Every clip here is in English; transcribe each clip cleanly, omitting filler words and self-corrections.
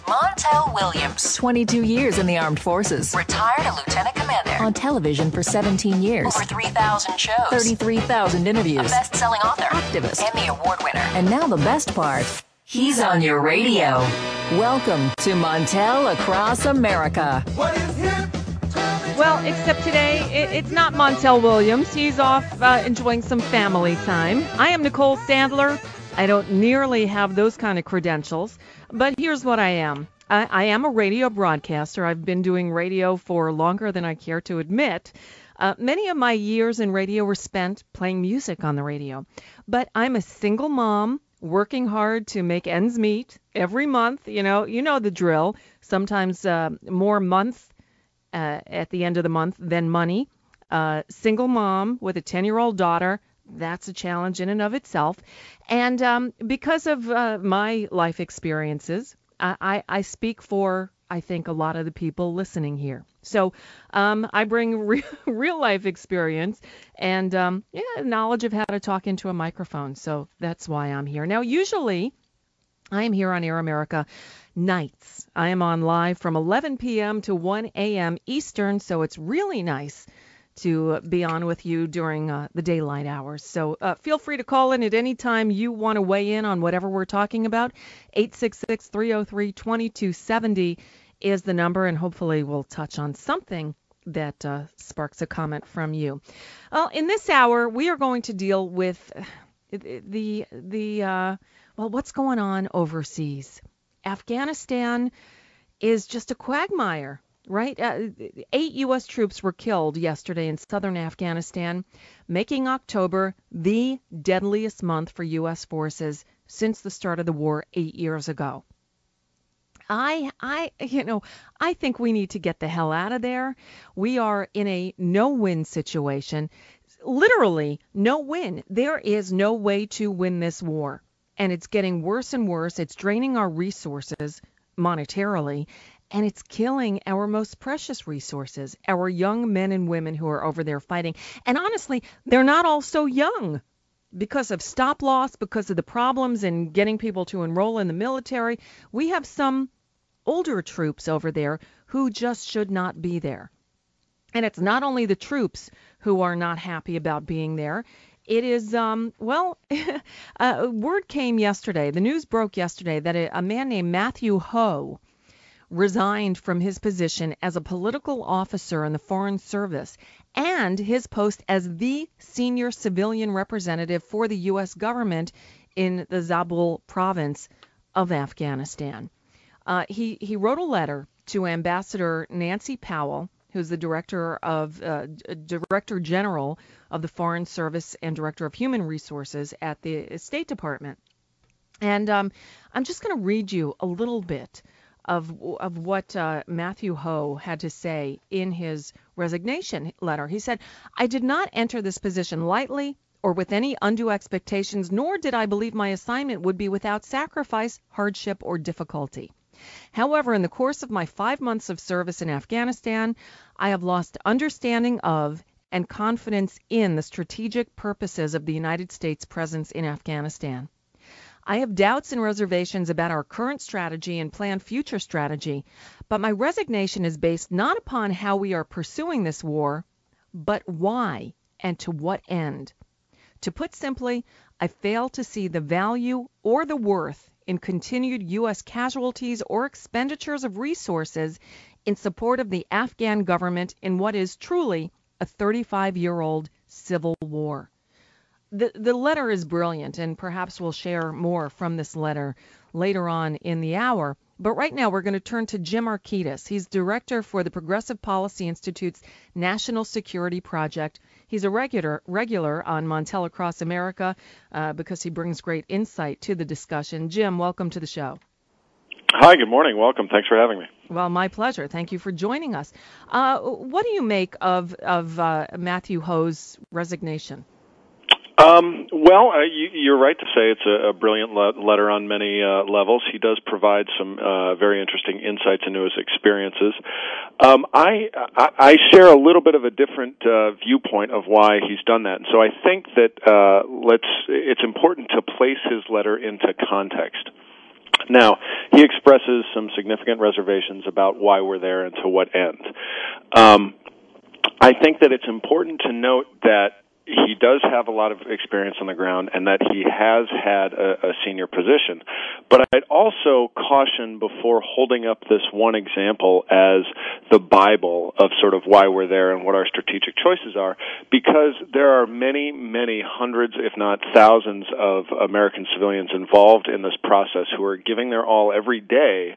Montel Williams. 22 years in the armed forces. Retired a lieutenant commander. On television for 17 years. Over 3,000 shows. 33,000 interviews. A best-selling author. Activist. Emmy Award winner. And now the best part. He's on your radio. Welcome to Montel Across America. What is hip? Well, except today, it's not Montel Williams. He's off enjoying some family time. I am Nicole Sandler. I don't nearly have those kind of credentials, but here's what I am. I am a radio broadcaster. I've been doing radio for longer than I care to admit. Many of my years in radio were spent playing music on the radio, but I'm a single mom working hard to make ends meet every month. You know the drill. Sometimes more month at the end of the month than money. Single mom with a 10-year-old daughter. That's a challenge in and of itself. And because of my life experiences, I speak for, I think, a lot of the people listening here. So I bring real life experience and knowledge of how to talk into a microphone. So that's why I'm here. Now, usually I am here on Air America nights. I am on live from 11 p.m. to 1 a.m. Eastern, so it's really nice to be on with you during the daylight hours. So feel free to call in at any time you want to weigh in on whatever we're talking about. 866-303-2270 is the number, and hopefully we'll touch on something that sparks a comment from you. Well, in this hour, we are going to deal with what's going on overseas. Afghanistan is just a quagmire. Right? 8 U.S. troops were killed yesterday in southern Afghanistan, making October the deadliest month for U.S. forces since the start of the war 8 years ago. I think we need to get the hell out of there. We are in a no-win situation. Literally, no win. There is no way to win this war. And it's getting worse and worse. It's draining our resources monetarily. And it's killing our most precious resources, our young men and women who are over there fighting. And honestly, they're not all so young because of stop loss, because of the problems in getting people to enroll in the military. We have some older troops over there who just should not be there. And it's not only the troops who are not happy about being there. It is, word came yesterday. The news broke yesterday that a man named Matthew Ho resigned from his position as a political officer in the Foreign Service and his post as the senior civilian representative for the U.S. government in the Zabul province of Afghanistan. He wrote a letter to Ambassador Nancy Powell, who's the Director General of the Foreign Service and Director of Human Resources at the State Department. And I'm just going to read you a little bit of what Matthew Ho had to say in his resignation letter. He said, "I did not enter this position lightly or with any undue expectations, nor did I believe my assignment would be without sacrifice, hardship, or difficulty. However, in the course of my 5 months of service in Afghanistan, I have lost understanding of and confidence in the strategic purposes of the United States presence in Afghanistan. I have doubts and reservations about our current strategy and planned future strategy, but my resignation is based not upon how we are pursuing this war, but why and to what end. To put simply, I fail to see the value or the worth in continued U.S. casualties or expenditures of resources in support of the Afghan government in what is truly a 35-year-old civil war." The letter is brilliant, and perhaps we'll share more from this letter later on in the hour. But right now, we're going to turn to Jim Arkitis. He's director for the Progressive Policy Institute's National Security Project. He's a regular on Montel Across America because he brings great insight to the discussion. Jim, welcome to the show. Hi, good morning. Welcome. Thanks for having me. Well, my pleasure. Thank you for joining us. What do you make of Matthew Ho's resignation? You're right to say it's a brilliant letter on many levels. He does provide some very interesting insights into his experiences. I share a little bit of a different viewpoint of why he's done that. And so I think that it's important to place his letter into context. Now, he expresses some significant reservations about why we're there and to what end. I think that it's important to note that he does have a lot of experience on the ground and that he has had a senior position. But I'd also caution before holding up this one example as the Bible of sort of why we're there and what our strategic choices are, because there are many, many hundreds, if not thousands, of American civilians involved in this process who are giving their all every day,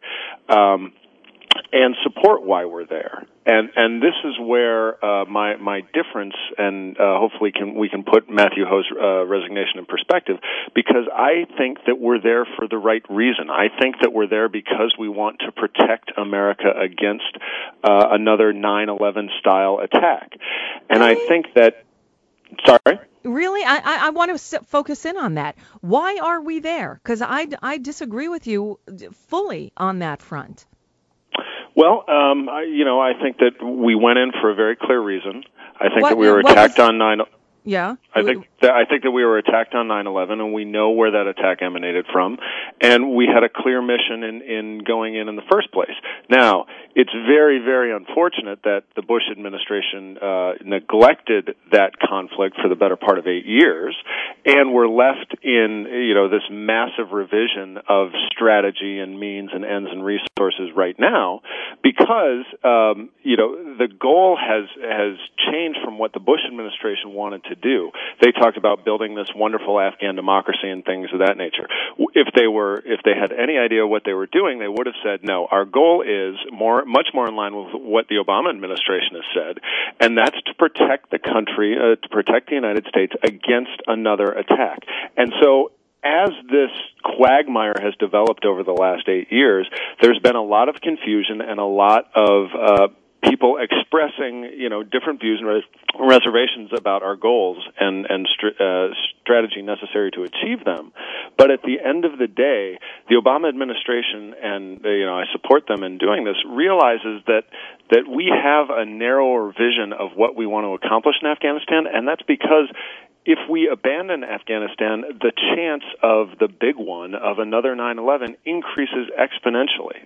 and support why we're there. And this is where my difference, and hopefully we can put Matthew Ho's resignation in perspective, because I think that we're there for the right reason. I think that we're there because we want to protect America against another 9/11 style attack. And I think that, sorry? Really? I want to focus in on that. Why are we there? Because I disagree with you fully on that front. Well, I think that we went in for a very clear reason. I think that we were attacked on 9/11. Yeah. I think that we were attacked on 9/11, and we know where that attack emanated from, and we had a clear mission in going in the first place. Now, it's very, very unfortunate that the Bush administration neglected that conflict for the better part of 8 years, and we're left in this massive revision of strategy and means and ends and resources right now, because the goal has changed from what the Bush administration wanted to do. They talked about building this wonderful Afghan democracy and things of that nature. If they had any idea what they were doing, they would have said, no, our goal is much more in line with what the Obama administration has said, and that's to protect the country, to protect the United States against another attack. And so as this quagmire has developed over the last 8 years, there's been a lot of confusion and a lot of people expressing, different views and reservations about our goals and strategy necessary to achieve them. But at the end of the day, the Obama administration, and I support them in doing this, realizes that we have a narrower vision of what we want to accomplish in Afghanistan, and that's because if we abandon Afghanistan, the chance of the big one, of another 9/11, increases exponentially.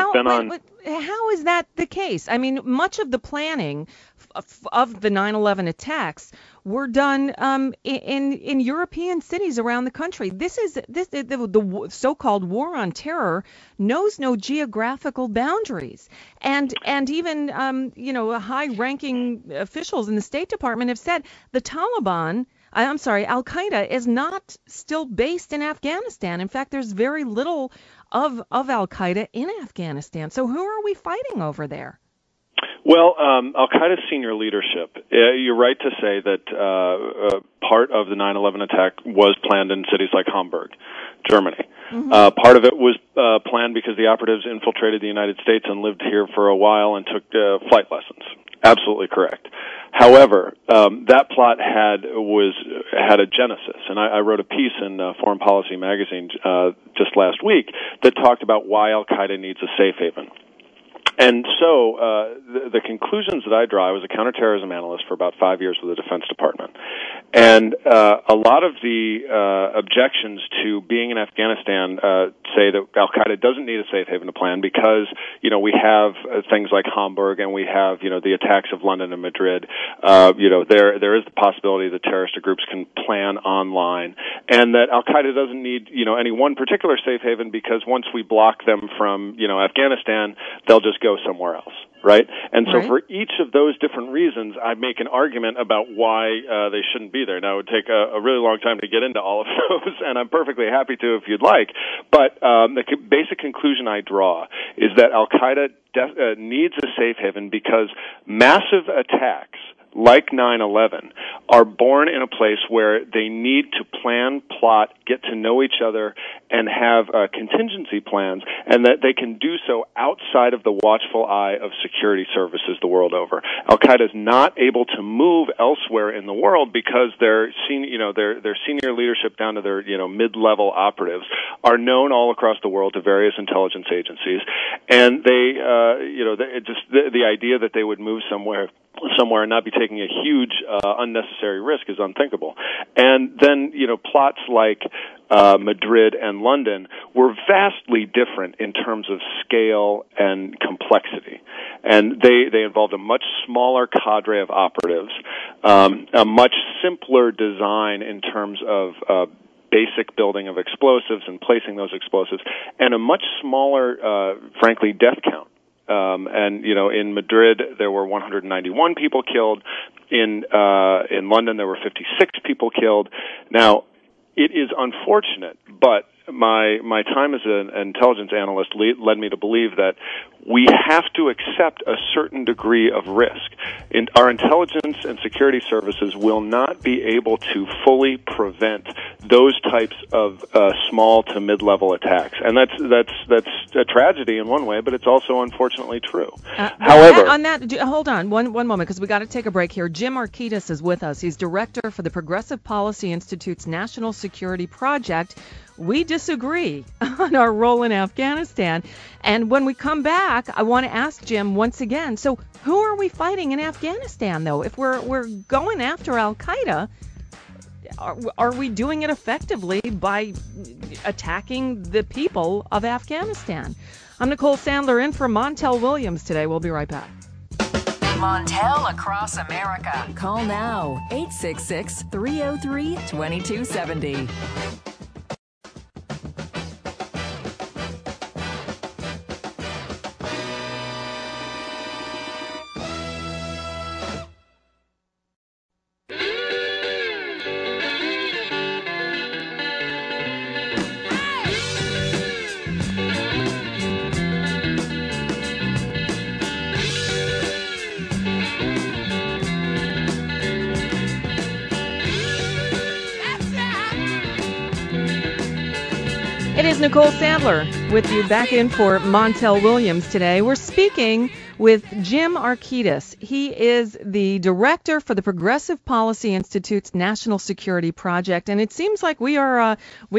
How is that the case? I mean, much of the planning of the 9/11 attacks were done in European cities around the country. The so-called war on terror knows no geographical boundaries, and even high-ranking officials in the State Department have said Al Qaeda is not still based in Afghanistan. In fact, there's very little of Al Qaeda in Afghanistan. So who are we fighting over there? Well, Al Qaeda's senior leadership. You're right to say that part of the 9/11 attack was planned in cities like Hamburg, Germany. Mm-hmm. Part of it was planned because the operatives infiltrated the United States and lived here for a while and took flight lessons. Absolutely correct. However, that plot had a genesis, and I wrote a piece in Foreign Policy magazine just last week that talked about why Al Qaeda needs a safe haven. And so the conclusions that I draw, I was a counterterrorism analyst for about 5 years with the Defense Department. And a lot of the objections to being in Afghanistan say that Al Qaeda doesn't need a safe haven to plan because, we have things like Hamburg and we have, the attacks of London and Madrid. There is the possibility that terrorist groups can plan online, and that Al Qaeda doesn't need, any one particular safe haven because once we block them from, Afghanistan, they'll just go somewhere else, right? And so for each of those different reasons, I make an argument about why they shouldn't be there. Now, it would take a really long time to get into all of those, and I'm perfectly happy to if you'd like. But the basic conclusion I draw is that Al Qaeda needs a safe haven because massive attacks like 9/11 are born in a place where they need to plan, plot, get to know each other, and have contingency plans, and that they can do so outside of the watchful eye of security services the world over. Al Qaeda is not able to move elsewhere in the world because their senior leadership down to their mid-level operatives are known all across the world to various intelligence agencies, and they the idea that they would move somewhere somewhere and not be taking a huge unnecessary risk is unthinkable. And then, plots like Madrid and London were vastly different in terms of scale and complexity. And they involved a much smaller cadre of operatives, a much simpler design in terms of basic building of explosives and placing those explosives, and a much smaller, frankly, death count. In Madrid there were 191 people killed. In London there were 56 people killed. Now, it is unfortunate, but my time as an intelligence analyst led me to believe that we have to accept a certain degree of risk. Our intelligence and security services will not be able to fully prevent those types of small to mid-level attacks, and that's a tragedy in one way, but it's also unfortunately true. However, hold on one moment, because we got to take a break here. Jim Arkaitis is with us. He's director for the Progressive Policy Institute's National Security Project. We disagree on our role in Afghanistan. And when we come back, I want to ask Jim once again, so who are we fighting in Afghanistan, though? If we're going after al-Qaeda, are we doing it effectively by attacking the people of Afghanistan? I'm Nicole Sandler in for Montel Williams today. We'll be right back. Montel Across America. Call now, 866-303-2270. It is Nicole Sandler with you back in for Montel Williams today. We're speaking with Jim Arkaitis. He is the director for the Progressive Policy Institute's National Security Project, and it seems like we are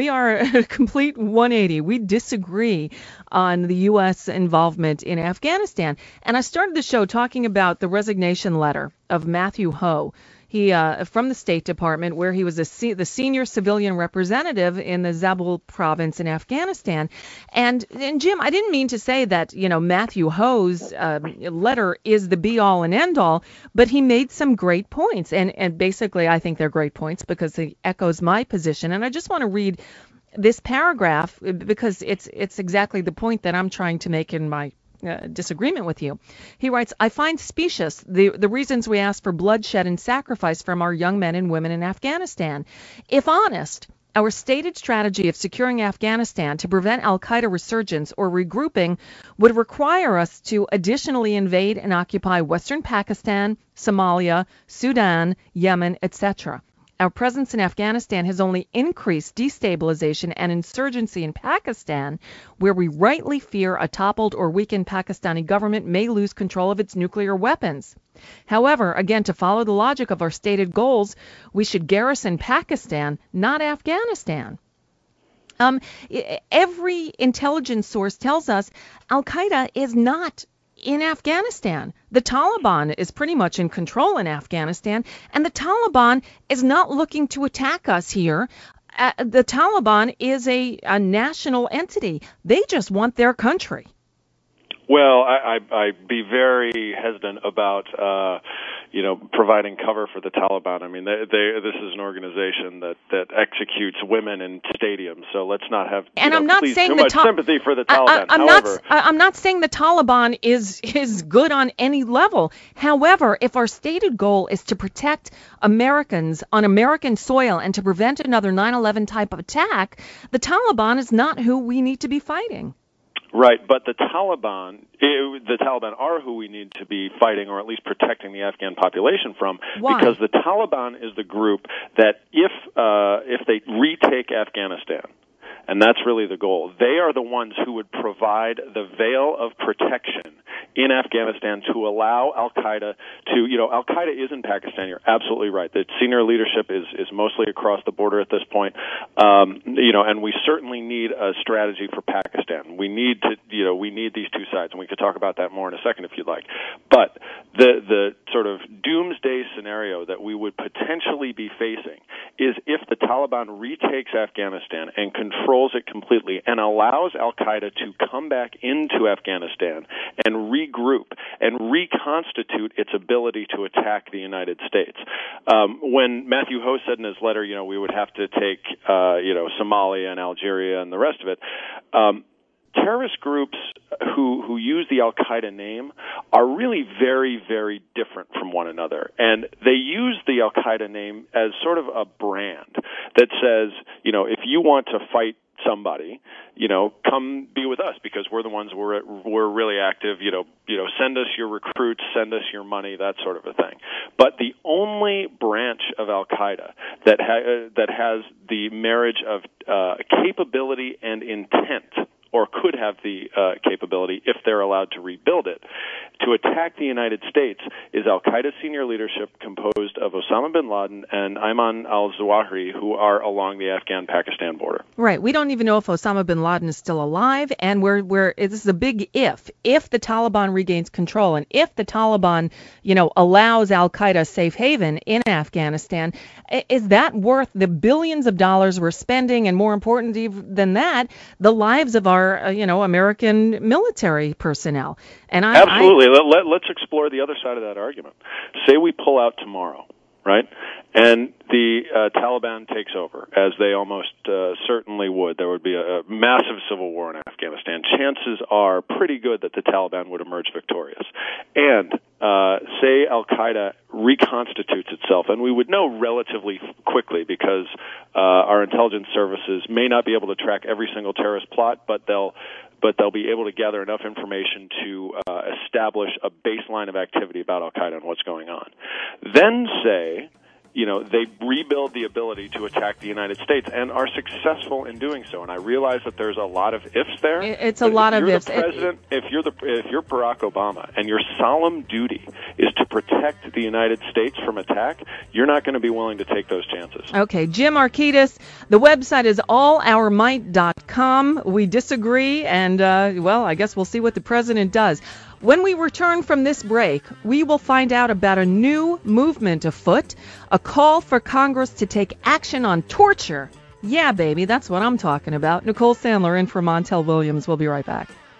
a complete 180. We disagree on the U.S. involvement in Afghanistan. And I started the show talking about the resignation letter of Matthew Hoh. He from the State Department, where he was the senior civilian representative in the Zabul province in Afghanistan. And Jim, I didn't mean to say that, Matthew Hoh's letter is the be-all and end-all, but he made some great points. And basically, I think they're great points because it echoes my position. And I just want to read this paragraph because it's exactly the point that I'm trying to make in my disagreement with you. He writes, I find specious the reasons we ask for bloodshed and sacrifice from our young men and women in Afghanistan. If honest, our stated strategy of securing Afghanistan to prevent al-Qaeda resurgence or regrouping would require us to additionally invade and occupy Western Pakistan, Somalia, Sudan, Yemen, etc. Our presence in Afghanistan has only increased destabilization and insurgency in Pakistan, where we rightly fear a toppled or weakened Pakistani government may lose control of its nuclear weapons. However, again, to follow the logic of our stated goals, we should garrison Pakistan, not Afghanistan. Every intelligence source tells us al-Qaeda is not in Afghanistan. The Taliban is pretty much in control in Afghanistan, and the Taliban is not looking to attack us here. The Taliban is a national entity. They just want their country. Well, I'd be very hesitant about, providing cover for the Taliban. I mean, this is an organization that executes women in stadiums. So let's not have I'm not saying too much sympathy for the Taliban. I'm not saying the Taliban is good on any level. However, if our stated goal is to protect Americans on American soil and to prevent another 9/11 type of attack, the Taliban is not who we need to be fighting. Right, but the Taliban are who we need to be fighting, or at least protecting the Afghan population from. Why? Because the Taliban is the group that, if they retake Afghanistan, and that's really the goal, they are the ones who would provide the veil of protection in Afghanistan to allow al-Qaeda to, al-Qaeda is in Pakistan. You're absolutely right. The senior leadership is mostly across the border at this point, and we certainly need a strategy for Pakistan. We need these two sides, and we could talk about that more in a second if you'd like. But the sort of doomsday scenario that we would potentially be facing is if the Taliban retakes Afghanistan and controls it completely and allows al-Qaeda to come back into Afghanistan and regroup and reconstitute its ability to attack the United States. When Matthew Ho said in his letter, we would have to take, Somalia and Algeria and the rest of it, terrorist groups who use the al-Qaeda name are really very, very different from one another. And they use the al-Qaeda name as sort of a brand that says, if you want to fight somebody, come be with us because we're the ones we're really active, send us your recruits, send us your money, that sort of a thing. But the only branch of al-Qaeda that has the marriage of capability and intent, or could have the capability, if they're allowed to rebuild it, to attack the United States is al-Qaeda senior leadership composed of Osama bin Laden and Ayman al-Zawahiri, who are along the Afghan-Pakistan border. Right. We don't even know if Osama bin Laden is still alive, and this is a big if. If the Taliban regains control, and if the Taliban, allows al-Qaeda safe haven in Afghanistan, is that worth the billions of dollars we're spending, and more important than that, the lives of our, American military personnel? And absolutely. Let's explore the other side of that argument. Say we pull out tomorrow, right? And the Taliban takes over, as they almost certainly would. There would be a massive civil war in Afghanistan. Chances are pretty good that the Taliban would emerge victorious. And say al-Qaeda reconstitutes itself, and we would know relatively quickly because our intelligence services may not be able to track every single terrorist plot, but they'll be able to gather enough information to establish a baseline of activity about al-Qaeda and what's going on. Then say, they rebuild the ability to attack the United States and are successful in doing so. And I realize that there's a lot of ifs there. It's a lot of ifs. If you're Barack Obama and your solemn duty is to protect the United States from attack, you're not going to be willing to take those chances. Okay, Jim Arkaitis, the website is allourmight.com. We disagree, and, I guess we'll see what the president does. When we return from this break, we will find out about a new movement afoot, a call for Congress to take action on torture. Yeah, baby, that's what I'm talking about. Nicole Sandler in for Montel Williams. We'll be right back.